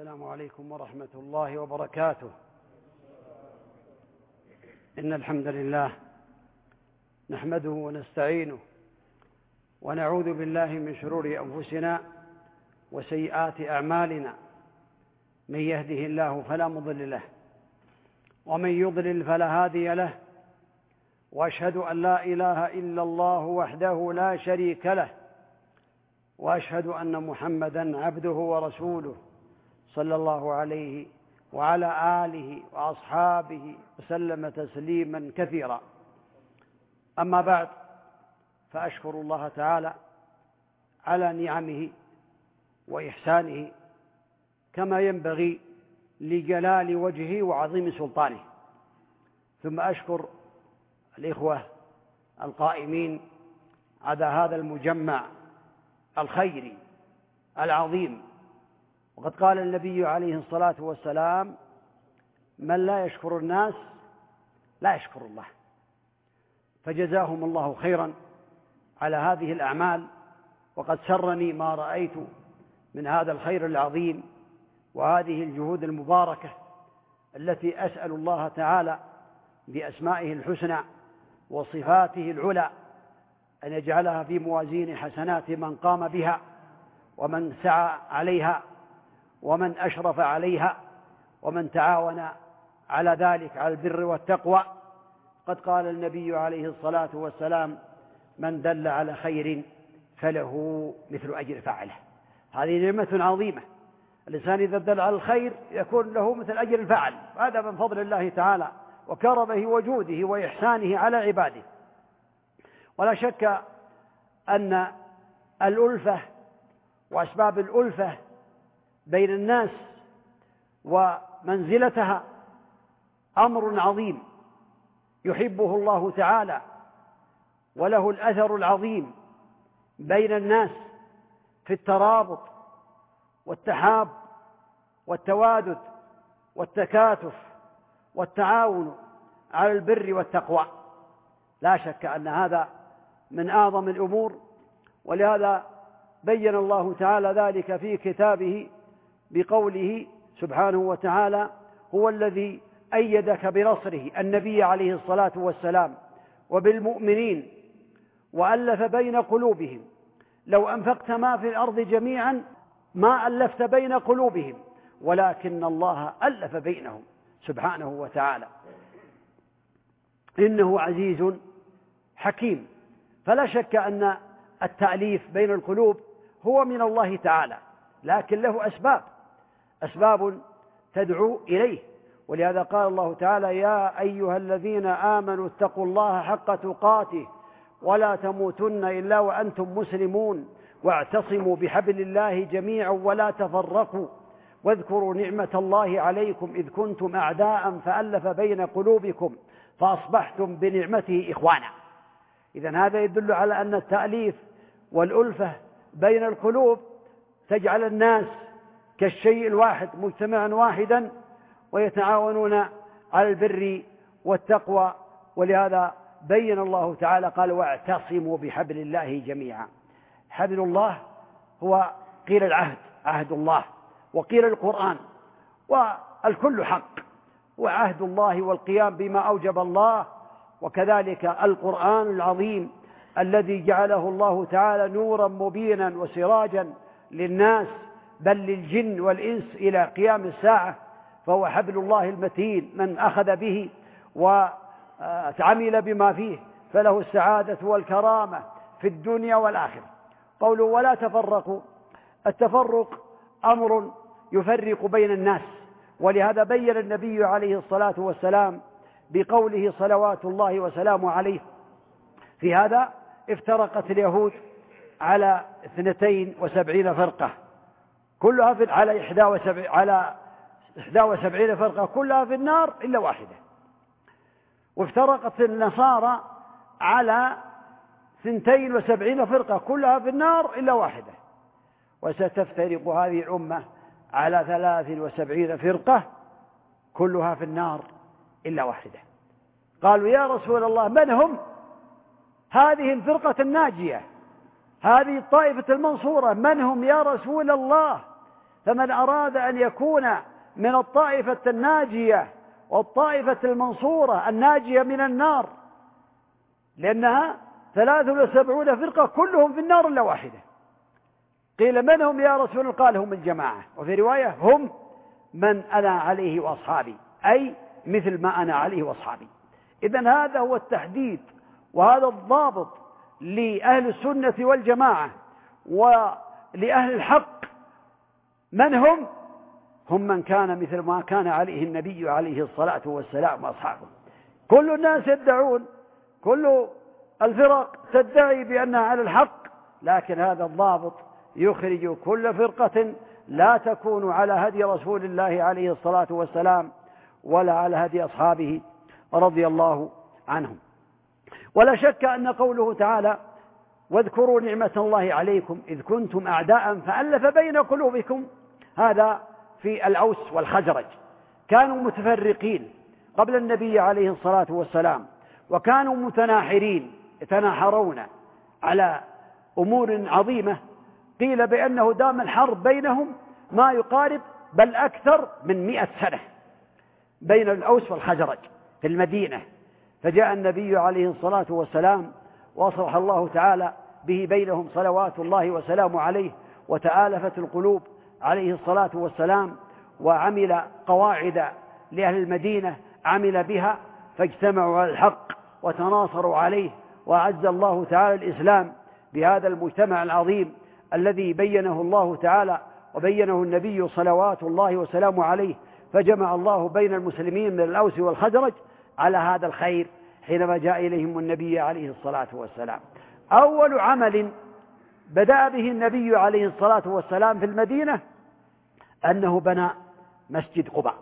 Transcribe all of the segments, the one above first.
السلام عليكم ورحمة الله وبركاته. إن الحمد لله نحمده ونستعينه ونعوذ بالله من شرور أنفسنا وسيئات أعمالنا، من يهده الله فلا مضل له ومن يضلل فلا هادي له، وأشهد أن لا إله إلا الله وحده لا شريك له، وأشهد أن محمدًا عبده ورسوله صلى الله عليه وعلى آله وأصحابه وسلم تسليما كثيرا. أما بعد، فأشكر الله تعالى على نعمه وإحسانه كما ينبغي لجلال وجهه وعظيم سلطانه، ثم أشكر الإخوة القائمين على هذا المجمع الخيري العظيم. وقد قال النبي عليه الصلاة والسلام: من لا يشكر الناس لا يشكر الله. فجزاهم الله خيرا على هذه الأعمال، وقد سرني ما رأيت من هذا الخير العظيم وهذه الجهود المباركة التي أسأل الله تعالى بأسمائه الحسنى وصفاته العلى أن يجعلها في موازين حسنات من قام بها ومن سعى عليها ومن أشرف عليها ومن تعاون على ذلك، على البر والتقوى. قد قال النبي عليه الصلاة والسلام: من دل على خير فله مثل أجر فاعله. هذه نعمة عظيمة، الإنسان إذا دل على الخير يكون له مثل أجر الفاعل، هذا من فضل الله تعالى وكرمه وجوده وإحسانه على عباده. ولا شك أن الألفة وأسباب الألفة بين الناس ومنزلتها أمر عظيم يحبه الله تعالى، وله الأثر العظيم بين الناس في الترابط والتحاب والتوادد والتكاتف والتعاون على البر والتقوى. لا شك أن هذا من أعظم الأمور، ولهذا بين الله تعالى ذلك في كتابه بقوله سبحانه وتعالى: هو الذي أيدك بنصره النبي عليه الصلاة والسلام وبالمؤمنين وألف بين قلوبهم، لو أنفقت ما في الأرض جميعا ما ألفت بين قلوبهم ولكن الله ألف بينهم سبحانه وتعالى، إنه عزيز حكيم. فلا شك أن التأليف بين القلوب هو من الله تعالى، لكن له أسباب تدعو إليه. ولهذا قال الله تعالى: يا أيها الذين آمنوا اتقوا الله حق تقاته ولا تموتن إلا وأنتم مسلمون واعتصموا بحبل الله جميعا ولا تفرقوا واذكروا نعمة الله عليكم إذ كنتم أعداء فألف بين قلوبكم فأصبحتم بنعمته إخوانا. إذن هذا يدل على أن التأليف والألفة بين القلوب تجعل الناس كالشيء الواحد مجتمعا واحدا ويتعاونون على البر والتقوى. ولهذا بين الله تعالى قال: واعتصموا بحبل الله جميعا. حبل الله هو قيل العهد، عهد الله، وقيل القرآن، والكل حق، وعهد الله والقيام بما أوجب الله، وكذلك القرآن العظيم الذي جعله الله تعالى نورا مبينا وسراجا للناس بل للجن والإنس إلى قيام الساعة، فهو حبل الله المتين، من أخذ به وعمل بما فيه فله السعادة والكرامة في الدنيا والآخرة. قوله ولا تفرقوا، التفرق أمر يفرق بين الناس، ولهذا بين النبي عليه الصلاة والسلام بقوله صلوات الله وسلامه عليه في هذا: افترقت اليهود على 72 فرقة، كلها على 71 فرقة، كلها في النار إلا واحدة. وافترقت النصارى على 72 فرقة، كلها في النار إلا واحدة. وستفترق هذه الأمة على 73 فرقة، كلها في النار إلا واحدة. قالوا: يا رسول الله من هم هذه الفرقة الناجية، هذه الطائفة المنصورة، من هم يا رسول الله؟ فمن أراد أن يكون من الطائفة الناجية والطائفة المنصورة الناجية من النار، لأنها 73 فرقة كلهم في النار إلا واحدة. قيل من هم يا رسول الله؟ قال هم الجماعة، وفي رواية هم من أنا عليه وأصحابي، أي مثل ما أنا عليه وأصحابي. إذن هذا هو التحديد وهذا الضابط لأهل السنة والجماعة ولأهل الحق. من هم؟ هم من كان مثل ما كان عليه النبي عليه الصلاة والسلام وأصحابه. كل الناس يدعون، كل الفرق تدعي بأنها على الحق، لكن هذا الضابط يخرج كل فرقة لا تكون على هدي رسول الله عليه الصلاة والسلام ولا على هدي أصحابه رضي الله عنهم. ولا شك أن قوله تعالى واذكروا نعمة الله عليكم إذ كنتم أعداء فألف بين قلوبكم، هذا في الأوس والخزرج، كانوا متفرقين قبل النبي عليه الصلاة والسلام، وكانوا متناحرين يتناحرون على أمور عظيمة. قيل بأنه دام الحرب بينهم ما يقارب بل أكثر من 100 سنة بين الأوس والخزرج في المدينة. فجاء النبي عليه الصلاة والسلام وأصلح الله تعالى به بينهم صلوات الله وسلامه عليه، وتآلفت القلوب عليه الصلاة والسلام، وعمل قواعد لأهل المدينة عمل بها، فاجتمعوا على الحق وتناصروا عليه، وأعز الله تعالى الإسلام بهذا المجتمع العظيم الذي بينه الله تعالى وبينه النبي صلوات الله وسلامه عليه. فجمع الله بين المسلمين من الأوس والخزرج على هذا الخير حينما جاء إليهم النبي عليه الصلاة والسلام. أول عمل بدأ به النبي عليه الصلاة والسلام في المدينة أنه بنى مسجد قباء.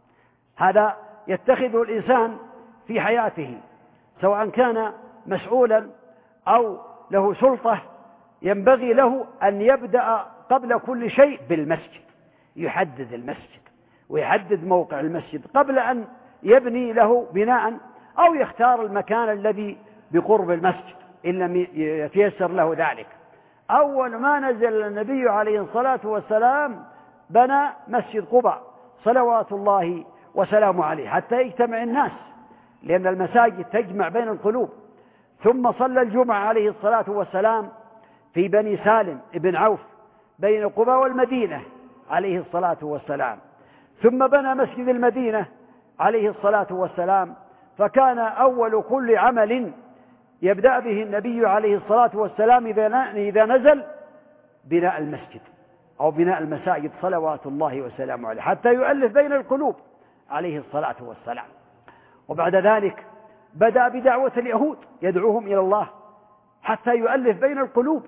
هذا يتخذه الإنسان في حياته، سواء كان مسؤولا أو له سلطة، ينبغي له أن يبدأ قبل كل شيء بالمسجد، يحدد المسجد ويحدد موقع المسجد قبل أن يبني له بناء، أو يختار المكان الذي بقرب المسجد إن لم يتيسر له ذلك. أول ما نزل النبي عليه الصلاة والسلام بنى مسجد قباء صلوات الله وسلامه عليه حتى يجتمع الناس، لأن المساجد تجمع بين القلوب. ثم صلى الجمعة عليه الصلاة والسلام في بني سالم ابن عوف بين قباء والمدينة عليه الصلاة والسلام. ثم بنى مسجد المدينة عليه الصلاة والسلام، فكان أول كل عمل يبدأ به النبي عليه الصلاة والسلام إذا نزل بناء المسجد أو بناء المساجد صلوات الله وسلامه عليه حتى يؤلف بين القلوب عليه الصلاة والسلام. وبعد ذلك بدأ بدعوة اليهود يدعوهم إلى الله حتى يؤلف بين القلوب.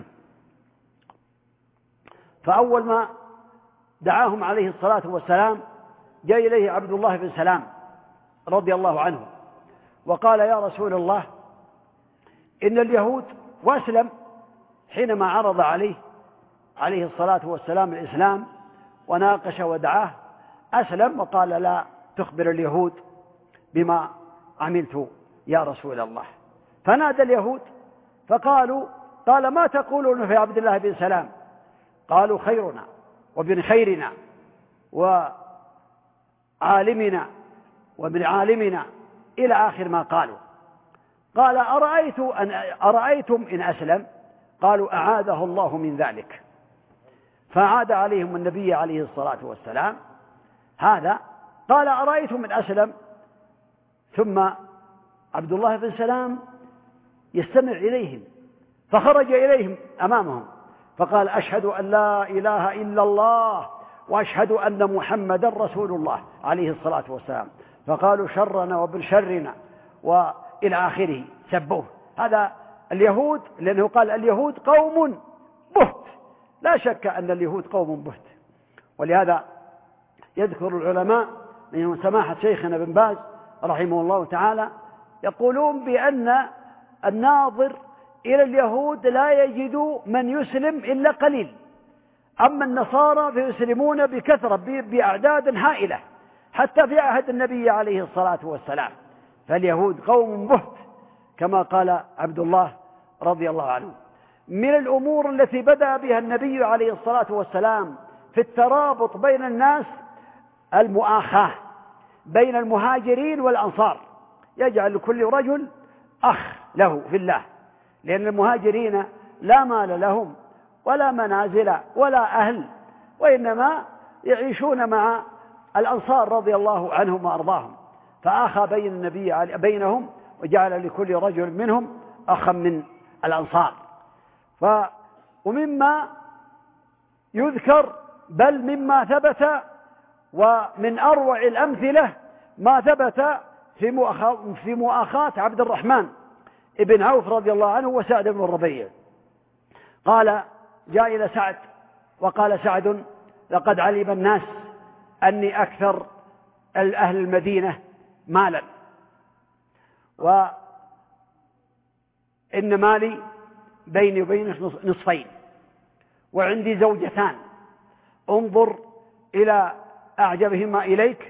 فأول ما دعاهم عليه الصلاة والسلام جاء إليه عبد الله بن سلام رضي الله عنه وقال يا رسول الله إن اليهود، وأسلم حينما عرض عليه الصلاة والسلام الإسلام وناقش ودعاه، أسلم وقال لا تخبر اليهود بما عملت يا رسول الله. فنادى اليهود قال ما تقولون في عبد الله بن سلام؟ قالوا خيرنا وابن خيرنا وعالمنا وابن عالمنا إلى آخر ما قالوا. قال أرأيتم إن أسلم؟ قالوا أعاذه الله من ذلك. فعاد عليهم النبي عليه الصلاة والسلام هذا، قال أرأيتم إن أسلم؟ ثم عبد الله بن سلام يستمع إليهم، فخرج إليهم أمامهم فقال أشهد أن لا إله إلا الله وأشهد أن محمدا رسول الله عليه الصلاة والسلام. فقالوا شرنا وابن شرنا وإلى آخره، سبوه. هذا اليهود، لأنه قال اليهود قوم بهت، لا شك أن اليهود قوم بهت. ولهذا يذكر العلماء من سماحة شيخنا بن باز رحمه الله تعالى يقولون بأن الناظر إلى اليهود لا يجد من يسلم إلا قليل، أما النصارى فيسلمون بكثرة بأعداد هائلة حتى في عهد النبي عليه الصلاة والسلام. فاليهود قوم بهت كما قال عبد الله رضي الله عنه. من الأمور التي بدأ بها النبي عليه الصلاة والسلام في الترابط بين الناس المؤاخاة بين المهاجرين والأنصار، يجعل لكل رجل أخ له في الله، لأن المهاجرين لا مال لهم ولا منازل ولا أهل، وإنما يعيشون مع الأنصار رضي الله عنهم وأرضاهم، فآخى بين النبي بينهم وجعل لكل رجل منهم أخا من الأنصار. ومما يذكر بل مما ثبت ومن أروع الأمثلة ما ثبت في مؤاخاة عبد الرحمن ابن عوف رضي الله عنه وسعد بن الربيع. قال جاء إلى سعد وقال سعد: لقد علم الناس أني أكثر أهل المدينة مالا، وإن مالي بيني وبينك نصفين، وعندي زوجتان، انظر إلى أعجبهما إليك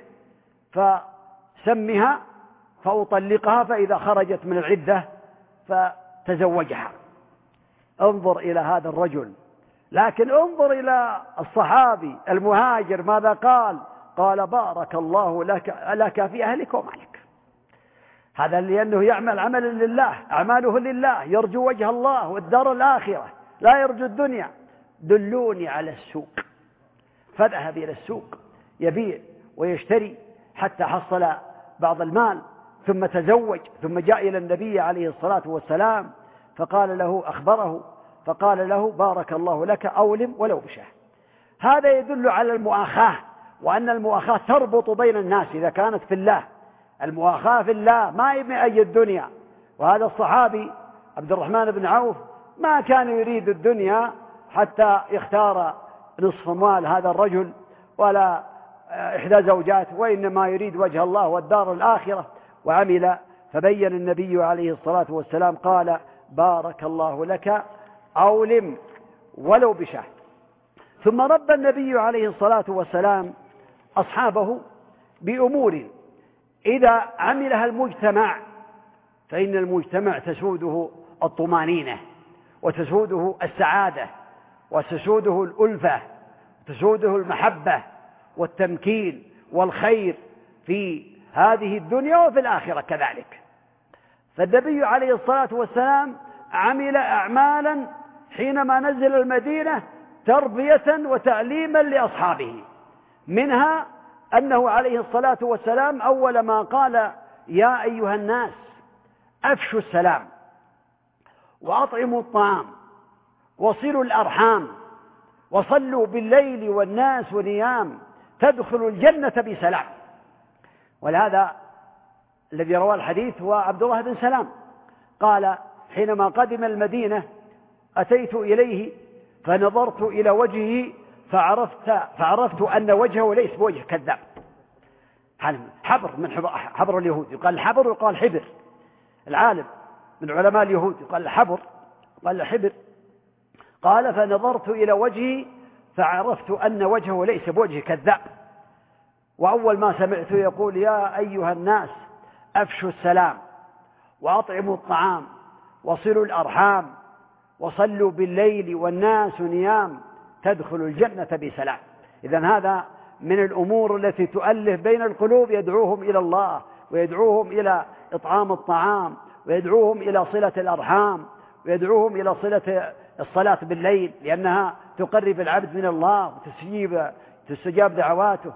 فسمها فأطلقها، فإذا خرجت من العدة فتزوجها. انظر إلى هذا الرجل، لكن انظر إلى الصحابي المهاجر ماذا قال؟ قال: بارك الله لك في أهلك ومالك. هذا لأنه يعمل عملا لله، أعماله لله، يرجو وجه الله والدار الآخرة، لا يرجو الدنيا. دلوني على السوق، فذهب إلى السوق يبيع ويشتري حتى حصل بعض المال، ثم تزوج، ثم جاء إلى النبي عليه الصلاة والسلام فقال له، أخبره فقال له: بارك الله لك، أولم ولو بشاه. هذا يدل على المؤاخاة، وأن المؤاخاة تربط بين الناس إذا كانت في الله. المؤاخاة في الله ما هي من أجل الدنيا. وهذا الصحابي عبد الرحمن بن عوف ما كان يريد الدنيا حتى يختار نصف مال هذا الرجل ولا إحدى زوجاته، وإنما يريد وجه الله والدار الآخرة، وعمل. فبين النبي عليه الصلاة والسلام قال: بارك الله لك، أولم ولو بشاه. ثم ربى النبي عليه الصلاة والسلام أصحابه بأمور إذا عملها المجتمع فإن المجتمع تسوده الطمانينة، وتسوده السعادة، وتسوده الألفة، وتسوده المحبة والتمكين والخير في هذه الدنيا وفي الآخرة كذلك. فالنبي عليه الصلاة والسلام عمل أعمالا حينما نزل المدينة تربية وتعليما لأصحابه، منها أنه عليه الصلاة والسلام أول ما قال: يا أيها الناس أفشوا السلام وأطعموا الطعام وصلوا الأرحام وصلوا بالليل والناس نيام تدخلوا الجنة بسلام. ولهذا الذي روى الحديث هو عبد الله بن سلام، قال: حينما قدم المدينة أتيت إليه فنظرت إلى وجهه فعرفت أن وجهه ليس بوجه كذاب. حبر من حبر اليهود، يقال الحبر ويقال حبر. العالم من علماء اليهود يقال الحبر قال الحبر. قال: فنظرت إلى وجهه فعرفت أن وجهه ليس بوجه كذاب. وأول ما سمعته يقول: يا أيها الناس أفشوا السلام وأطعموا الطعام وصلوا الأرحام وصلوا بالليل والناس نيام تدخلوا الجنة بسلام. إذن هذا من الأمور التي تؤلف بين القلوب، يدعوهم إلى الله، ويدعوهم إلى إطعام الطعام، ويدعوهم إلى صلة الأرحام، ويدعوهم إلى صلة الصلاة بالليل، لأنها تقرب العبد من الله وتستجاب دعواته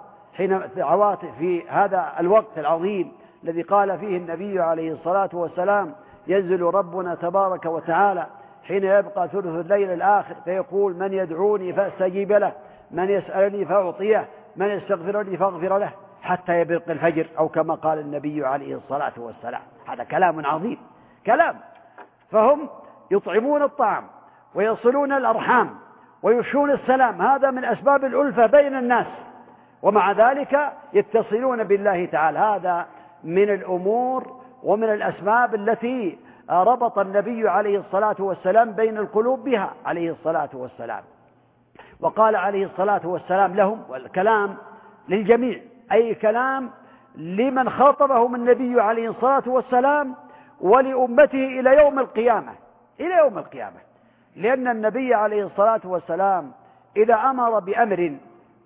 في هذا الوقت العظيم الذي قال فيه النبي عليه الصلاة والسلام: ينزل ربنا تبارك وتعالى حين يبقى ثلث الليل الآخر فيقول: من يدعوني فأستجيب له، من يسألني فأعطيه، من يستغفرني فأغفر له، حتى يبرق الفجر، أو كما قال النبي عليه الصلاة والسلام. هذا كلام عظيم، كلام. فهم يطعمون الطعام ويصلون الأرحام ويفشون السلام، هذا من أسباب الألفة بين الناس، ومع ذلك يتصلون بالله تعالى. هذا من الأمور ومن الأسباب التي ربط النبي عليه الصلاة والسلام بين القلوب بها عليه الصلاة والسلام. وقال عليه الصلاة والسلام لهم، والكلام للجميع، أي كلام لمن خاطبهم النبي عليه الصلاة والسلام ولأمته إلى يوم القيامة، إلى يوم القيامة. لأن النبي عليه الصلاة والسلام إذا أمر بأمر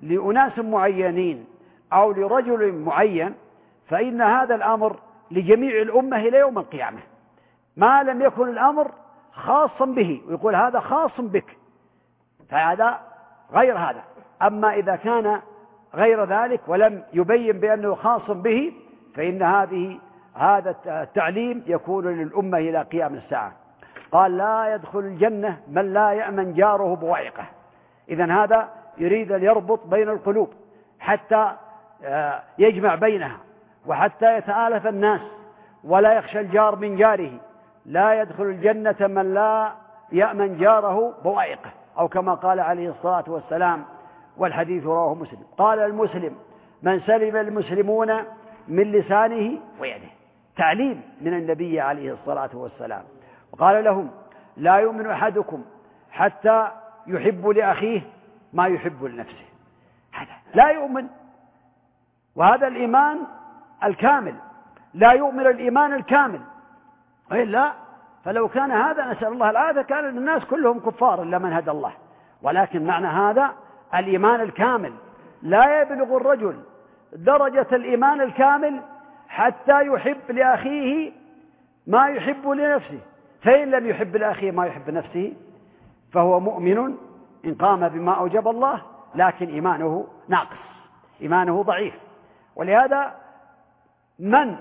لأناس معينين أو لرجل معين، فإن هذا الأمر لجميع الأمة إلى يوم القيامة، ما لم يكن الأمر خاصا به ويقول هذا خاص بك، فهذا غير هذا. أما إذا كان غير ذلك ولم يبين بأنه خاص به، فإن هذا التعليم يكون للأمة إلى قيام الساعة. قال لا يدخل الجنة من لا يأمن جاره بوائقه. إذن هذا يريد أن يربط بين القلوب حتى يجمع بينها، وحتى يتآلف الناس ولا يخشى الجار من جاره. لا يدخل الجنة من لا يأمن جاره بوائقه، أو كما قال عليه الصلاة والسلام، والحديث رواه مسلم. قال المسلم من سلم المسلمون من لسانه ويده، تعليم من النبي عليه الصلاة والسلام. وقال لهم لا يؤمن أحدكم حتى يحب لأخيه ما يحب لنفسه. هذا لا يؤمن، وهذا الإيمان الكامل، لا يؤمن الإيمان الكامل، إلا فلو كان هذا نسأل الله العافية كان الناس كلهم كفار إلا من هدى الله. ولكن معنى هذا الإيمان الكامل، لا يبلغ الرجل درجة الإيمان الكامل حتى يحب لأخيه ما يحب لنفسه، فإن لم يحب لأخيه ما يحب لنفسه فهو مؤمن إن قام بما أوجب الله، لكن إيمانه ناقص، إيمانه ضعيف. ولهذا من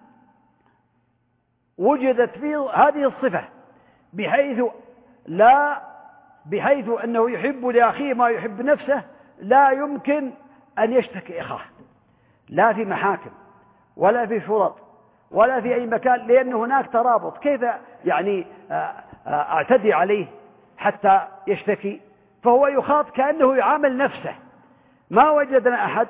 وجدت فيه هذه الصفة بحيث أنه يحب لأخيه ما يحب نفسه، لا يمكن أن يشتكي أخاه، لا في محاكم ولا في شرط ولا في أي مكان، لأن هناك ترابط. كيف يعني أعتدي عليه حتى يشتكي؟ فهو يخاط كأنه يعامل نفسه. ما وجدنا أحد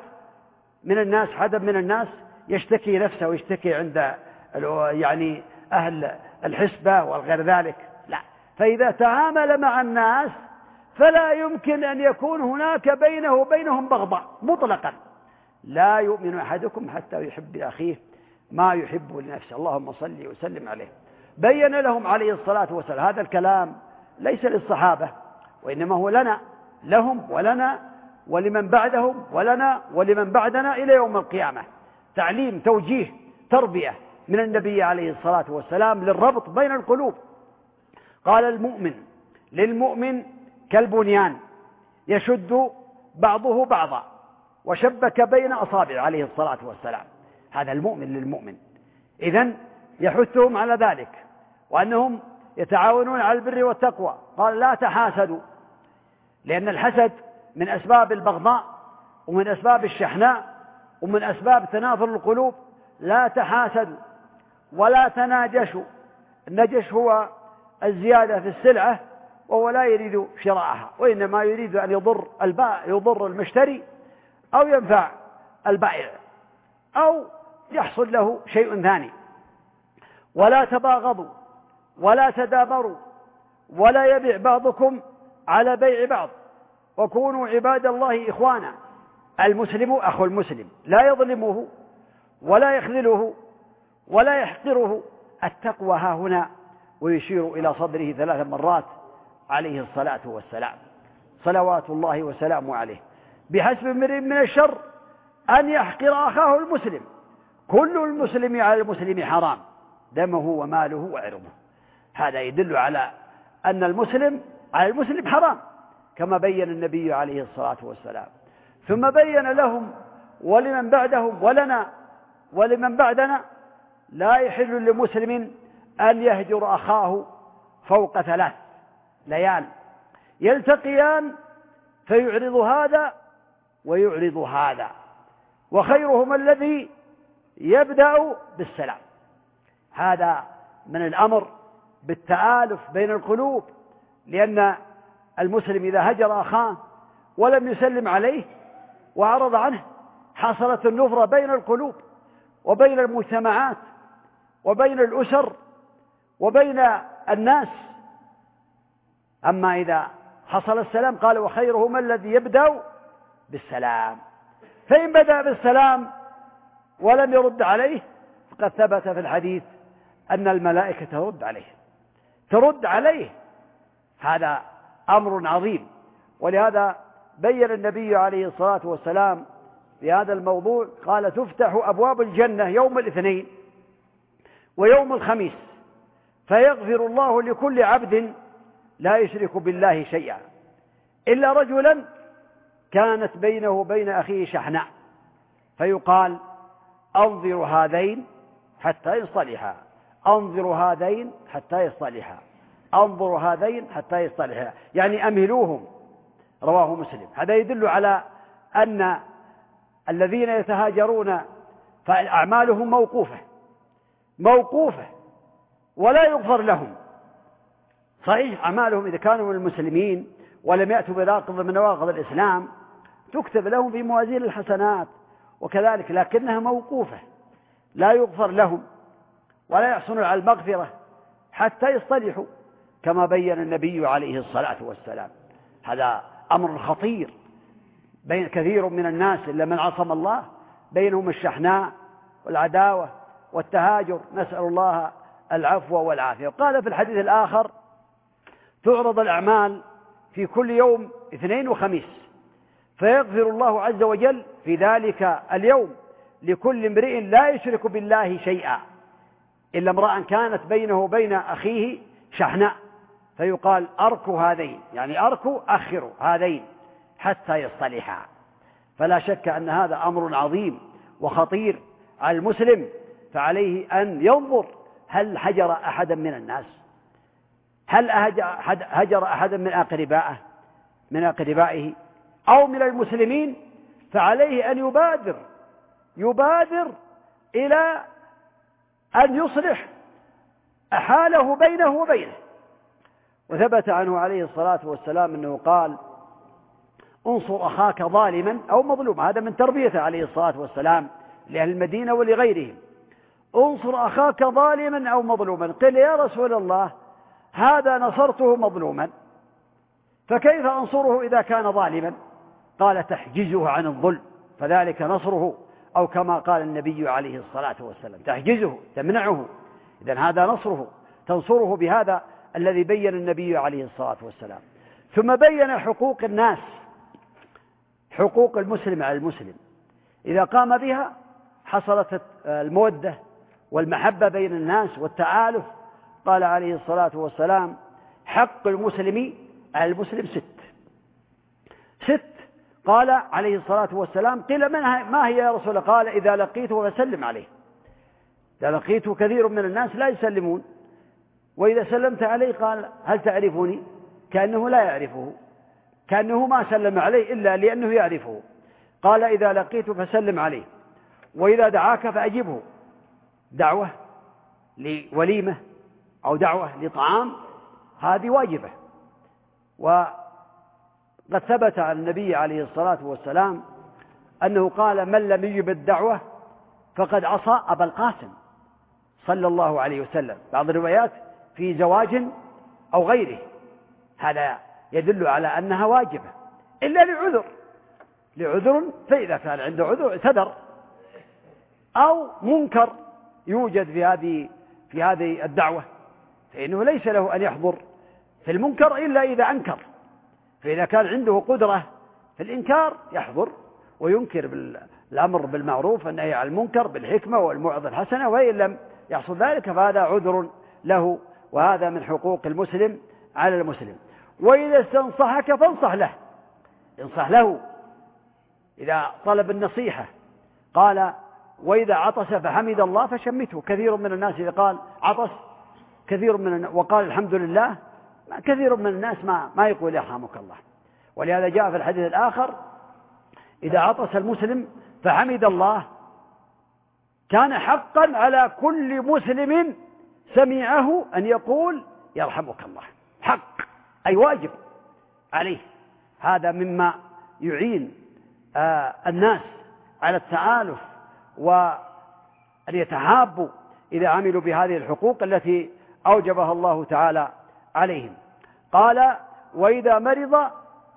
من الناس يشتكي نفسه ويشتكي عند يعني أهل الحسبة والغير ذلك، لا. فإذا تعامل مع الناس فلا يمكن أن يكون هناك بينه وبينهم بغضاء مطلقا. لا يؤمن أحدكم حتى يحب لأخيه ما يحب لنفسه. اللهم صل وسلم عليه. بين لهم عليه الصلاة والسلام هذا الكلام ليس للصحابة، وإنما هو لنا، لهم ولنا ولمن بعدهم ولنا ولمن بعدنا إلى يوم القيامة. تعليم، توجيه، تربية من النبي عليه الصلاة والسلام للربط بين القلوب. قال المؤمن للمؤمن كالبنيان يشد بعضه بعضا، وشبك بين أصابعه عليه الصلاة والسلام. هذا المؤمن للمؤمن. إذن يحثهم على ذلك، وأنهم يتعاونون على البر والتقوى. قال لا تحاسدوا، لأن الحسد من أسباب البغضاء ومن أسباب الشحناء ومن أسباب تنافر القلوب. لا تحاسدوا ولا تناجشوا. النجش هو الزيادة في السلعة، وهو لا يريد شراءها، وإنما يريد أن يضر المشتري أو ينفع البائع أو يحصل له شيء ثاني. ولا تباغضوا ولا تدابروا ولا يبيع بعضكم على بيع بعض، وكونوا عباد الله إخوانا. المسلم أخو المسلم، لا يظلمه ولا يخذله ولا يحقره. التقوى ها هنا، ويشير إلى صدره 3 مرات عليه الصلاة والسلام صلوات الله وسلامه عليه. بحسب امرئ من الشر أن يحقر أخاه المسلم. كل المسلم على المسلم حرام، دمه وماله وعرضه. هذا يدل على أن المسلم على المسلم حرام، كما بين النبي عليه الصلاة والسلام. ثم بين لهم ولمن بعدهم ولنا ولمن بعدنا لا يحل لمسلم أن يهجر أخاه فوق 3 ليال يلتقيان فيعرض هذا ويعرض هذا، وخيرهما الذي يبدأ بالسلام. هذا من الأمر بالتآلف بين القلوب، لأن المسلم إذا هجر أخاه ولم يسلم عليه وعرض عنه حصلت النفرة بين القلوب وبين المجتمعات وبين الأسر وبين الناس. أما إذا حصل السلام قال وخيرهما الذي يبدأ بالسلام. فإن بدأ بالسلام ولم يرد عليه فقد ثبت في الحديث أن الملائكة ترد عليه. هذا أمر عظيم. ولهذا بين النبي عليه الصلاة والسلام في هذا الموضوع قال: تفتح أبواب الجنة يوم الاثنين ويوم الخميس، فيغفر الله لكل عبد لا يشرك بالله شيئا إلا رجلا كانت بينه وبين أخيه شحناء، فيقال: أنظر هذين حتى يصطلحا، أنظر هذين حتى يصطلحا، أنظر هذين حتى يصطلحا، يعني أمهلوهم. رواه مسلم. هذا يدل على أن الذين يتهاجرون فأعمالهم موقوفة ولا يغفر لهم. صحيح أعمالهم إذا كانوا من المسلمين ولم يأتوا بناقض من نواقض الإسلام تكتب لهم في موازين الحسنات وكذلك، لكنها موقوفة لا يغفر لهم ولا يحصلون على المغفرة حتى يصطلحوا كما بين النبي عليه الصلاة والسلام. هذا أمر خطير بين كثير من الناس إلا من عصم الله بينهم الشحناء والعداوة والتهاجر، نسأل الله العفو والعافية. قال في الحديث الآخر: تعرض الأعمال في كل يوم اثنين وخميس، فيغفر الله عز وجل في ذلك اليوم لكل امرئ لا يشرك بالله شيئا إلا امرأ كانت بينه وبين أخيه شحناء، فيقال: أركوا هذين، يعني أركوا أخروا هذين حتى يصطلحا. فلا شك أن هذا أمر عظيم وخطير على المسلم، فعليه أن ينظر هل هجر أحدا من الناس، هل هجر أحدا من أقربائه أو من المسلمين، فعليه أن يبادر إلى أن يصلح حاله بينه وبينه. وثبت عنه عليه الصلاة والسلام أنه قال: انصر أخاك ظالما أو مظلوما. هذا من تربيته عليه الصلاة والسلام لأهل المدينة ولغيرهم: انصر أخاك ظالما أو مظلوما. قيل: يا رسول الله، هذا نصرته مظلوما، فكيف أنصره إذا كان ظالما؟ قال: تحجزه عن الظلم فذلك نصره، أو كما قال النبي عليه الصلاة والسلام: تحجزه، تمنعه. إذن هذا نصره، تنصره بهذا الذي بين النبي عليه الصلاة والسلام. ثم بين حقوق الناس، حقوق المسلم على المسلم، إذا قام بها حصلت المودة والمحبة بين الناس والتآلف. قال عليه الصلاة والسلام: حق المسلم على المسلم 6. قال عليه الصلاة والسلام: قيل: ما هي يا رسول الله؟ قال: إذا لقيته فسلم عليه. إذا لقيته كثير من الناس لا يسلمون، وإذا سلمت عليه قال: هل تعرفني؟ كأنه لا يعرفه، كأنه ما سلم عليه إلا لأنه يعرفه. قال: إذا لقيته فسلم عليه، وإذا دعاك فأجبه، دعوة لوليمة أو دعوة لطعام هذه واجبة. وقد ثبت عن النبي عليه الصلاة والسلام أنه قال: من لم يجب الدعوة فقد عصى أبا القاسم صلى الله عليه وسلم. بعض الروايات في زواج أو غيره. هذا يدل على أنها واجبة إلا لعذر، فإذا كان عنده عذر اعتذر، أو منكر يوجد في هذه الدعوة، فإنه ليس له أن يحضر في المنكر إلا إذا أنكر. فإذا كان عنده قدرة في الإنكار يحضر وينكر بالأمر بالمعروف والنهي عن المنكر بالحكمة والموعظة الحسنة، وإن لم يحصل ذلك فهذا عذر له، وهذا من حقوق المسلم على المسلم. وإذا استنصحك فانصح له، انصح له إذا طلب النصيحة. قال: وإذا عطس فحمد الله فشمته. كثير من الناس إذا قال عطس وقال الحمد لله، كثير من الناس ما يقول يرحمك الله. ولهذا جاء في الحديث الآخر: إذا عطس المسلم فحمد الله كان حقا على كل مسلم سمعه أن يقول يرحمك الله. حق أي واجب عليه. هذا مما يعين الناس على التآلف وأن يتحابوا إذا عملوا بهذه الحقوق التي أوجبها الله تعالى عليهم. قال: وإذا مرض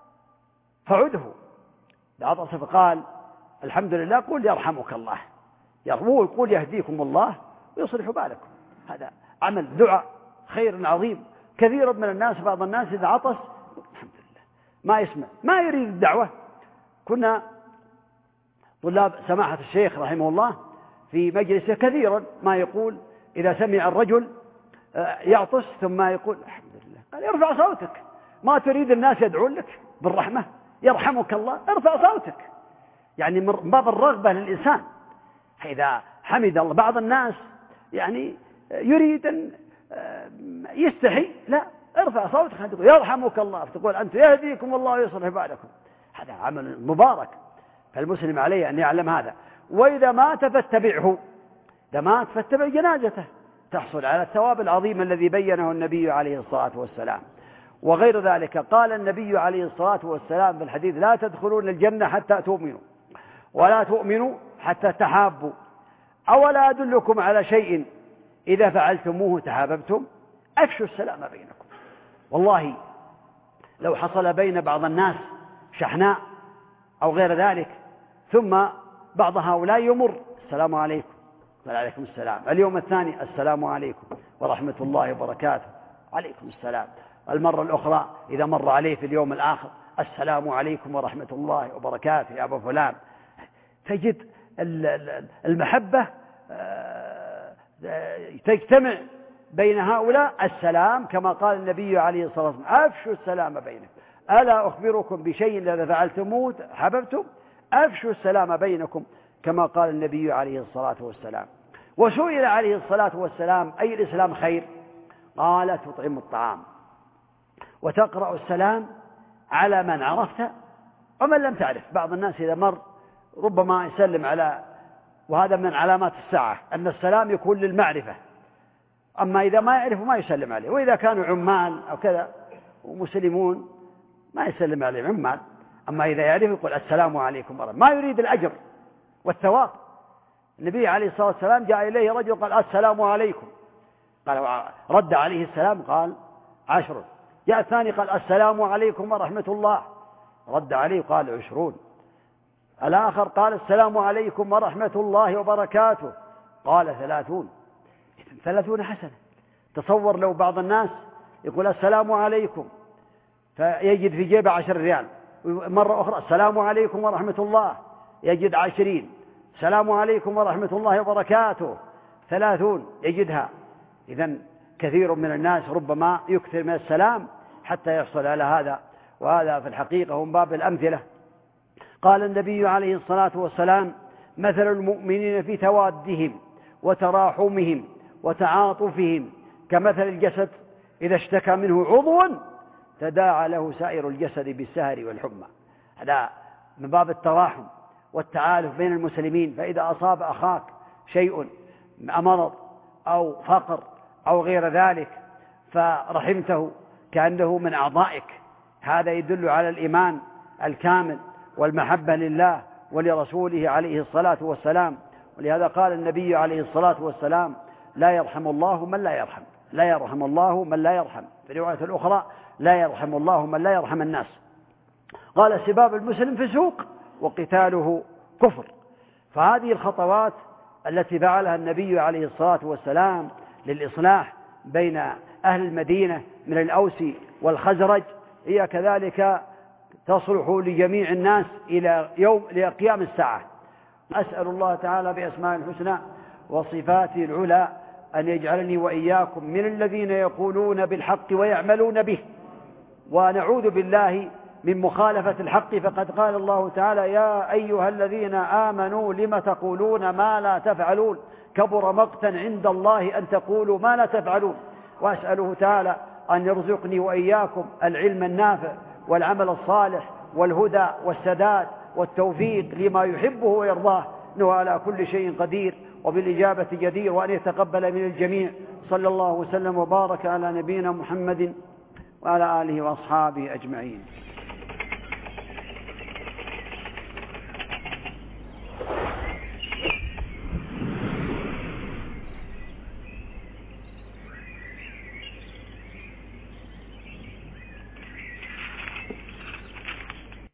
فعده. عطس فقال الحمد لله قل يرحمك الله، يقول يهديكم الله ويصلح بالكم. هذا عمل دعاء خير عظيم. كثير من الناس، بعض الناس إذا عطس الحمد لله ما يسمع، ما يريد الدعوة. كنا طلاب سماحة الشيخ رحمه الله في مجلسه كثيرا ما يقول إذا سمع الرجل يعطس ثم يقول الحمد لله، قال ارفع صوتك، ما تريد الناس يدعون لك بالرحمة يرحمك الله، ارفع صوتك، يعني من باب الرغبة للإنسان. فإذا حمد الله، بعض الناس يعني يريد أن يستحي، لا، ارفع صوتك تقول يرحمك الله، تقول أنت يهديكم الله ويصلح بالكم، هذا عمل مبارك. فالمسلم عليه أن يعلم هذا. وإذا مات فاتبعه، إذا مات فاتبع جنازته، تحصل على الثواب العظيم الذي بينه النبي عليه الصلاة والسلام. وغير ذلك قال النبي عليه الصلاة والسلام في الحديث: لا تدخلون الجنة حتى تؤمنوا، ولا تؤمنوا حتى تحابوا، أولا أدلكم على شيء إذا فعلتموه تحاببتم؟ أفشوا السلام بينكم. والله لو حصل بين بعض الناس شحناء أو غير ذلك، ثم بعض هؤلاء يمر السلام عليكم وعليكم السلام، اليوم الثاني السلام عليكم ورحمة الله وبركاته، عليكم السلام، المرة الأخرى إذا مر عليه في اليوم الآخر السلام عليكم ورحمة الله وبركاته يا أبو فلان، تجد المحبة تجتمع بين هؤلاء. السلام كما قال النبي عليه الصلاة والسلام: أفشوا السلام بينكم، ألا أخبركم بشيء إذا فعلتموه حببتم؟ أفشوا السلام بينكم، كما قال النبي عليه الصلاة والسلام. وسئل عليه الصلاة والسلام: أي الإسلام خير؟ قال: تطعم الطعام وتقرأ السلام على من عرفت ومن لم تعرف. بعض الناس إذا مر ربما يسلم على، وهذا من علامات الساعة، أن السلام يكون للمعرفة، أما إذا ما يعرف ما يسلم عليه. وإذا كانوا عمال أو كذا ومسلمون ما يسلم عليهم عمال، أما إذا يعرف يقول السلام عليكم ورحمة، ما يريد الأجر والثواب. النبي عليه الصلاة والسلام جاء إليه رجل قال: السلام عليكم، قال رد عليه السلام قال 10. جاء الثاني قال: السلام عليكم ورحمة الله، رد عليه قال 20. الآخر قال: السلام عليكم ورحمة الله وبركاته، قال 30. 30 حسنة. تصور لو بعض الناس يقول السلام عليكم فيجد في جيبه 10 ريال، مرة أخرى السلام عليكم ورحمة الله يجد 20، السلام عليكم ورحمة الله وبركاته 30 يجدها. إذن كثير من الناس ربما يكثر من السلام حتى يحصل على هذا، وهذا في الحقيقة هم باب الأمثلة. قال النبي عليه الصلاة والسلام: مثل المؤمنين في توادهم وتراحمهم وتعاطفهم كمثل الجسد إذا اشتكى منه عضو تداعى له سائر الجسد بالسهر والحمى. هذا من باب التراحم والتعالف بين المسلمين. فإذا أصاب أخاك شيء مرض أو فقر أو غير ذلك فرحمته كأنه من أعضائك، هذا يدل على الإيمان الكامل والمحبة لله ولرسوله عليه الصلاة والسلام. ولهذا قال النبي عليه الصلاة والسلام: لا يرحم الله من لا يرحم، لا يرحم الله من لا يرحم. في الرواية الأخرى: لا يرحم الله من لا يرحم الناس. قال: سباب المسلم فسوق وقتاله كفر. فهذه الخطوات التي فعلها النبي عليه الصلاة والسلام للإصلاح بين أهل المدينة من الأوس والخزرج هي كذلك تصلح لجميع الناس إلى قيام الساعة. أسأل الله تعالى بأسماء الحسنى وصفاته العلى أن يجعلني وإياكم من الذين يقولون بالحق ويعملون به، ونعوذ بالله من مخالفة الحق. فقد قال الله تعالى: يا أيها الذين آمنوا لم تقولون ما لا تفعلون، كبر مقتا عند الله أن تقولوا ما لا تفعلون. وأسأله تعالى أن يرزقني وإياكم العلم النافع والعمل الصالح والهدى والسداد والتوفيق لما يحبه ويرضاه، إنه على كل شيء قدير وبالإجابة جدير، وأن يتقبل من الجميع. صلى الله وسلم وبارك على نبينا محمد وعلى آله وأصحابه أجمعين.